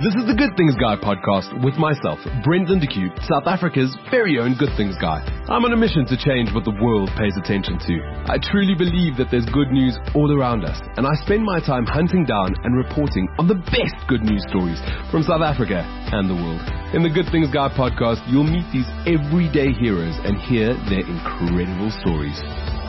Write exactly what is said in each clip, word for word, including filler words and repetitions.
This is the Good Things Guy podcast with myself, Brendan DeCue, South Africa's very own Good Things Guy. I'm on a mission to change what the world pays attention to. I truly believe that there's good news all around us, and I spend my time hunting down and reporting on the best good news stories from South Africa and the world. In the Good Things Guy podcast, you'll meet these everyday heroes and hear their incredible stories.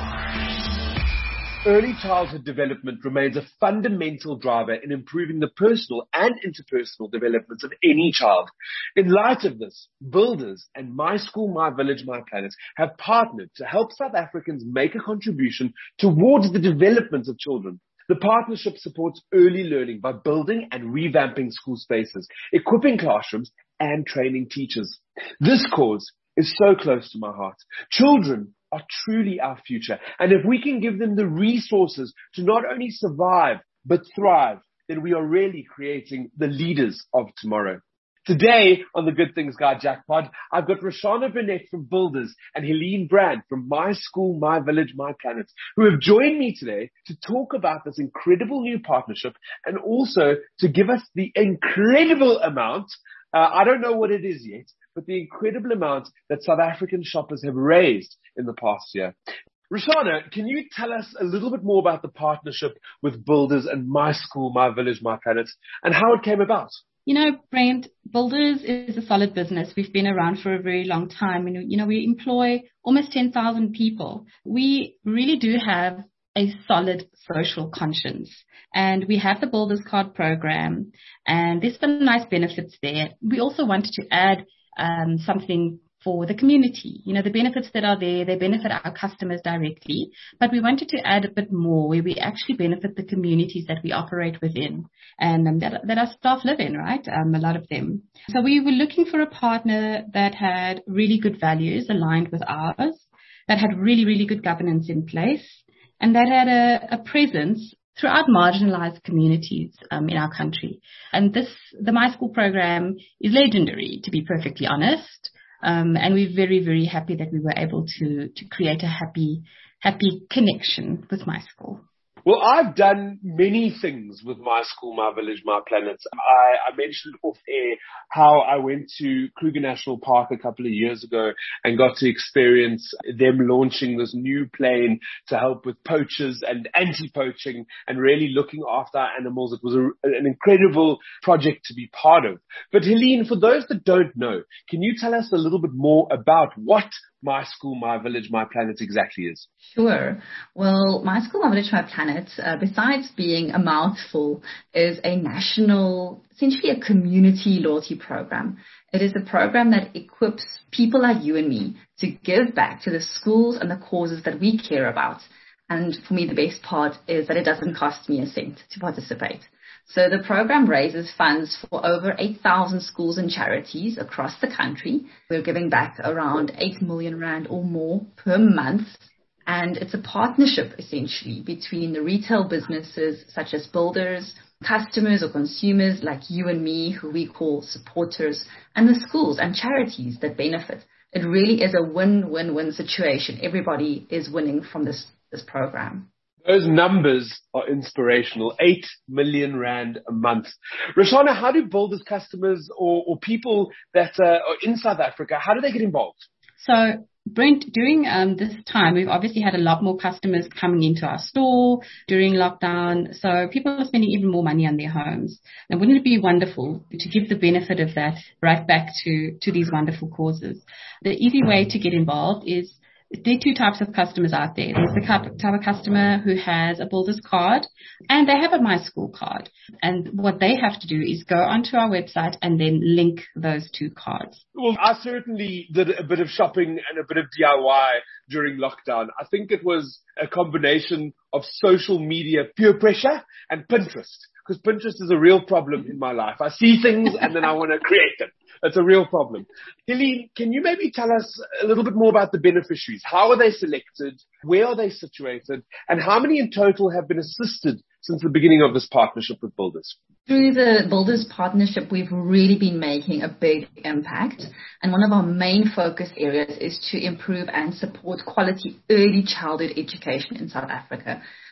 Early childhood development remains a fundamental driver in improving the personal and interpersonal development of any child. In light of this, Builders and My School, My Village, My Planet have partnered to help South Africans make a contribution towards the development of children. The partnership supports early learning by building and revamping school spaces, equipping classrooms, and training teachers. This cause is so close to my heart. Children are truly our future. And if we can give them the resources to not only survive, but thrive, then we are really creating the leaders of tomorrow. Today on the Good Things Guy Jackpot, I've got Roshana Burnett from Builders and Helene Brand from My School, My Village, My Planet, who have joined me today to talk about this incredible new partnership and also to give us the incredible amount, uh, I don't know what it is yet, but the incredible amount that South African shoppers have raised in the past year. Roshana, can you tell us a little bit more about the partnership with Builders and My School, My Village, My Planet and how it came about? You know, Brent, Builders is a solid business. We've been around for a very long time. And, you know, we employ almost ten thousand people. We really do have a solid social conscience. And we have the Builders Card program, and there's some nice benefits there. We also wanted to add um, something for the community. You know, the benefits that are there, they benefit our customers directly, but we wanted to add a bit more where we actually benefit the communities that we operate within and um, that, that our staff live in, right? Um, a lot of them. So we were looking for a partner that had really good values aligned with ours, that had really, really good governance in place, and that had a, a presence throughout marginalized communities um, in our country. And this, the My School program is legendary, to be perfectly honest. Um, and we're very, very happy that we were able to, to create a happy, happy connection with My School. Well, I've done many things with My School, My Village, My Planet. I, I mentioned off air how I went to Kruger National Park a couple of years ago and got to experience them launching this new plane to help with poachers and anti-poaching and really looking after our animals. It was a, an incredible project to be part of. But Helene, for those that don't know, can you tell us a little bit more about what My School, My Village, My Planet exactly is? Sure. Well, My School, My Village, My Planet, uh, besides being a mouthful, is a national, essentially a community loyalty program. It is a program that equips people like you and me to give back to the schools and the causes that we care about. And for me, the best part is that it doesn't cost me a cent to participate. So the program raises funds for over eight thousand schools and charities across the country. We're giving back around eight million rand or more per month. And it's a partnership, essentially, between the retail businesses such as Builders, customers or consumers like you and me, who we call supporters, and the schools and charities that benefit. It really is a win-win-win situation. Everybody is winning from this, this program. Those numbers are inspirational. Eight million rand a month. Roshana, how do Builders customers or, or people that uh, are in South Africa, how do they get involved? So, Brent, during um, this time, we've obviously had a lot more customers coming into our store during lockdown. So people are spending even more money on their homes. And wouldn't it be wonderful to give the benefit of that right back to, to these wonderful causes? The easy way to get involved is there are two types of customers out there. There's the type of customer who has a Builders card and they have a My School card. And what they have to do is go onto our website and then link those two cards. Well, I certainly did a bit of shopping and a bit of D I Y during lockdown. I think it was a combination of social media peer pressure and Pinterest, because Pinterest is a real problem in my life. I see things and then I want to create them. It's a real problem. Helene, can you maybe tell us a little bit more about the beneficiaries? How are they selected? Where are they situated? And how many in total have been assisted since the beginning of this partnership with Builders? Through the Builders partnership, we've really been making a big impact. And one of our main focus areas is to improve and support quality early childhood education in South Africa.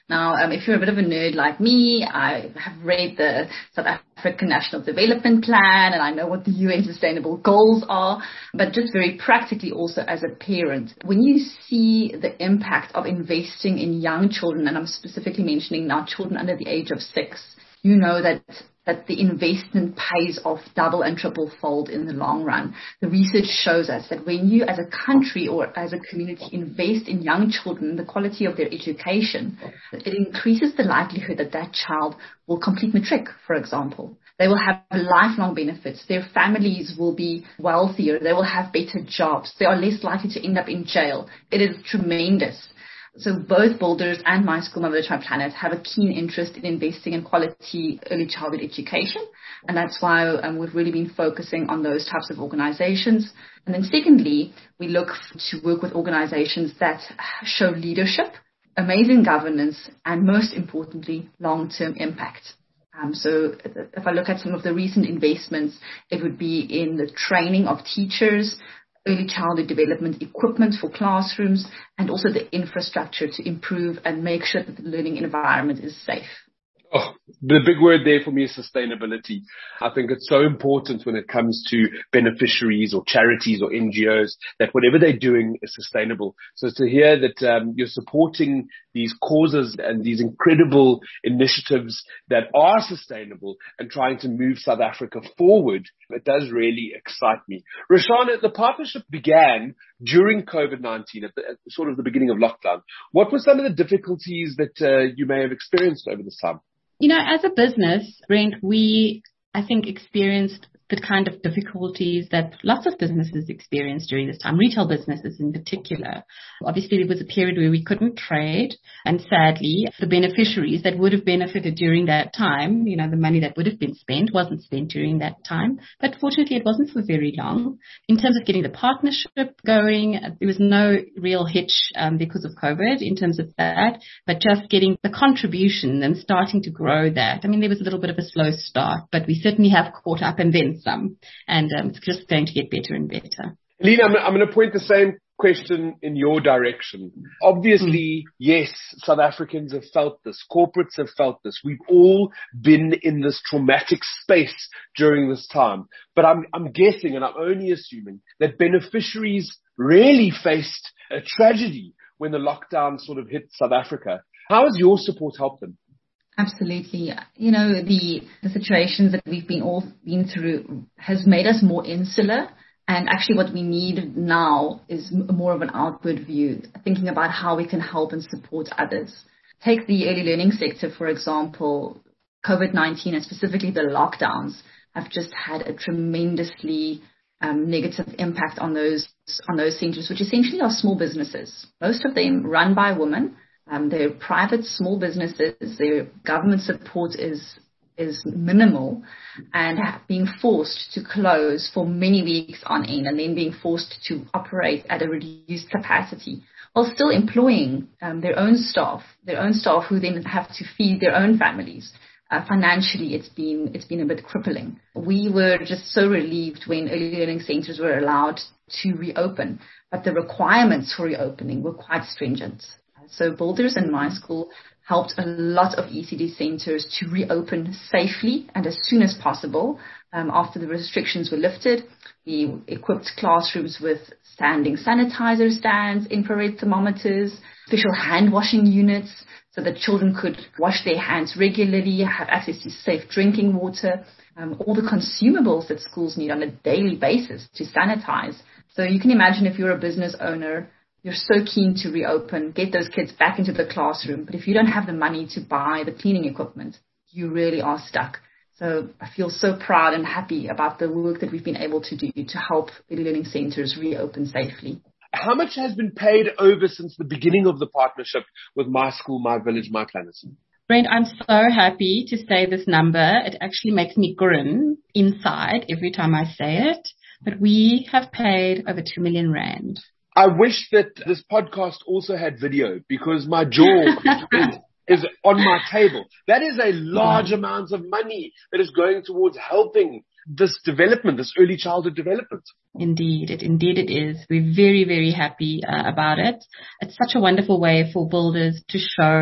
Now, um, if you're a bit of a nerd like me, I have read the South African National Development Plan, and I know what the U N Sustainable Goals are, but just very practically also as a parent, when you see the impact of investing in young children, and I'm specifically mentioning now children under the age of six, you know that that the investment pays off double and triple fold in the long run. The research shows us that when you as a country or as a community invest in young children, the quality of their education, it increases the likelihood that that child will complete matric, for example. They will have lifelong benefits. Their families will be wealthier. They will have better jobs. They are less likely to end up in jail. It is tremendous. So both Builders and My School, My Village, My Planet have a keen interest in investing in quality early childhood education. And that's why um, we've really been focusing on those types of organizations. And then secondly, we look to work with organizations that show leadership, amazing governance, and most importantly, long-term impact. Um, so if I look at some of the recent investments, it would be in the training of teachers, early childhood development equipment for classrooms, and also the infrastructure to improve and make sure that the learning environment is safe. Oh, the big word there for me is sustainability. I think it's so important when it comes to beneficiaries or charities or N G Os that whatever they're doing is sustainable. So to hear that um, you're supporting these causes and these incredible initiatives that are sustainable and trying to move South Africa forward, it does really excite me. Roshana, the partnership began during COVID nineteen, at, the, at sort of the beginning of lockdown. What were some of the difficulties that uh, you may have experienced over this time? You know, as a business, Brent, we, I think, experienced the kind of difficulties that lots of businesses experienced during this time, retail businesses in particular. Obviously, there was a period where we couldn't trade, and sadly, the beneficiaries that would have benefited during that time, you know, the money that would have been spent wasn't spent during that time. But fortunately, it wasn't for very long. In terms of getting the partnership going, there was no real hitch um, because of COVID in terms of that, but just getting the contribution and starting to grow that. I mean, there was a little bit of a slow start, but we certainly have caught up and then some, and um, it's just going to get better and better. Lena, I'm, I'm going to point the same question in your direction. Obviously, mm. yes, South Africans have felt this. Corporates have felt this. We've all been in this traumatic space during this time. But I'm, I'm guessing, and I'm only assuming, that beneficiaries really faced a tragedy when the lockdown sort of hit South Africa. How has your support helped them? Absolutely. You know, the, the situations that we've been all been through has made us more insular. And actually what we need now is more of an outward view, thinking about how we can help and support others. Take the early learning sector, for example. COVID nineteen and specifically the lockdowns have just had a tremendously um, negative impact on those, on those centers, which essentially are small businesses. Most of them run by women. Um, they're private small businesses. Their government support is is minimal, and being forced to close for many weeks on end, and then being forced to operate at a reduced capacity while still employing um, their own staff, their own staff who then have to feed their own families. Uh, financially, it's been it's been a bit crippling. We were just so relieved when early learning centers were allowed to reopen, but the requirements for reopening were quite stringent. So Builders and My School helped a lot of E C D centers to reopen safely and as soon as possible. Um, after the restrictions were lifted, we equipped classrooms with standing sanitizer stands, infrared thermometers, special hand washing units so that children could wash their hands regularly, have access to safe drinking water, um, all the consumables that schools need on a daily basis to sanitize. So you can imagine if you're a business owner, you're so keen to reopen, get those kids back into the classroom. But if you don't have the money to buy the cleaning equipment, you really are stuck. So I feel so proud and happy about the work that we've been able to do to help early learning centers reopen safely. How much has been paid over since the beginning of the partnership with My School, My Village, My Planet? Brent, I'm so happy to say this number. It actually makes me grin inside every time I say it. But we have paid over two million rand. I wish that this podcast also had video because my jaw is, is on my table. That is a large amount of money that is going towards helping this development, this early childhood development. Indeed, it indeed it is. We're very, very happy uh, about it. It's such a wonderful way for builders to show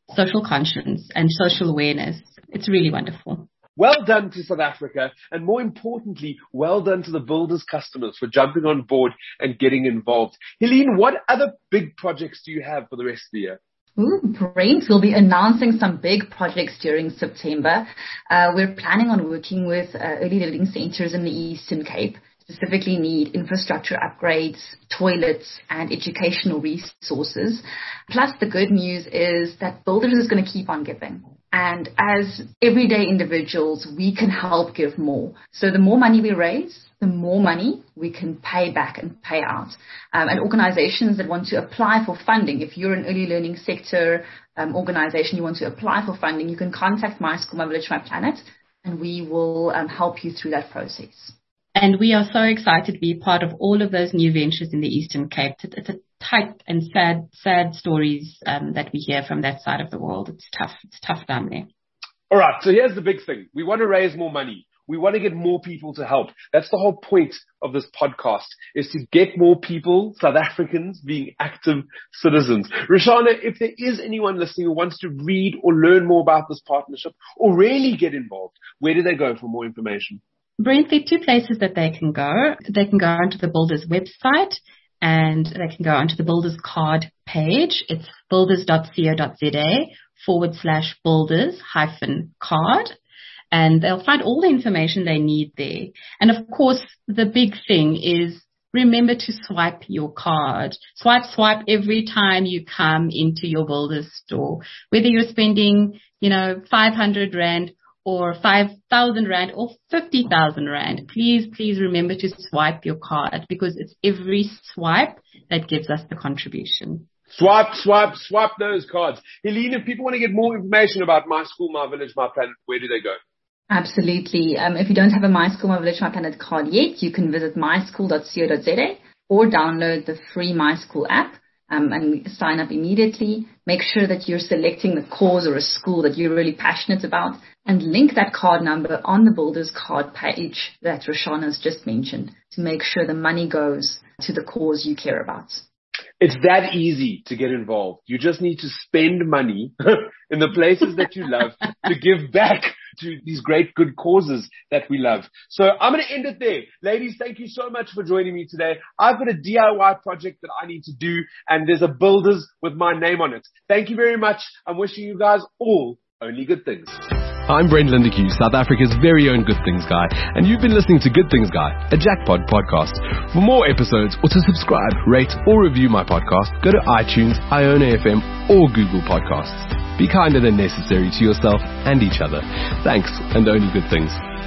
social conscience and social awareness. It's really wonderful. Well done to South Africa, and more importantly, well done to the Builders customers for jumping on board and getting involved. Helene, what other big projects do you have for the rest of the year? Ooh, Brent, we'll be announcing some big projects during September. Uh, we're planning on working with uh, early learning centers in the Eastern Cape, specifically need infrastructure upgrades, toilets, and educational resources. Plus, the good news is that Builders is going to keep on giving. And as everyday individuals, we can help give more. So the more money we raise, the more money we can pay back and pay out. Um, and organizations that want to apply for funding, if you're an early learning sector um, organization, you want to apply for funding, you can contact My School, My Village, My Planet, and we will um, help you through that process. And we are so excited to be part of all of those new ventures in the Eastern Cape. It's a tight and sad, sad stories um, that we hear from that side of the world. It's tough. It's tough down there. All right. So here's the big thing. We want to raise more money. We want to get more people to help. That's the whole point of this podcast, is to get more people, South Africans, being active citizens. Roshana, if there is anyone listening who wants to read or learn more about this partnership or really get involved, where do they go for more information? Brent, there are two places that they can go. They can go onto the Builders website, and they can go onto the Builders card page. It's builders.co.za forward slash builders hyphen card. And they'll find all the information they need there. And of course, the big thing is remember to swipe your card. Swipe, swipe every time you come into your Builders store. Whether you're spending, you know, five hundred rand or five thousand rand or fifty thousand rand, please, please remember to swipe your card, because it's every swipe that gives us the contribution. Swipe, swipe, swipe those cards. Helene, if people want to get more information about My School, My Village, My Planet, where do they go? Absolutely. Um, if you don't have a My School, My Village, My Planet card yet, you can visit my school dot co dot za or download the free My School app. Um, and sign up immediately. Make sure that you're selecting the cause or a school that you're really passionate about, and link that card number on the Builders card page that Roshana has just mentioned to make sure the money goes to the cause you care about. It's that easy to get involved. You just need to spend money in the places that you love to give back to these great good causes that we love. So I'm going to end it there. Ladies, thank you so much for joining me today. I've got a D I Y project that I need to do, and there's a Builders with my name on it. Thank you very much. I'm wishing you guys all only good things. I'm Brent Lindeque, South Africa's very own Good Things Guy, and you've been listening to Good Things Guy, a Jackpot podcast. For more episodes or to subscribe, rate, or review my podcast, go to iTunes, Iona F M, or Google Podcasts. Be kinder than necessary to yourself and each other. Thanks, and only good things.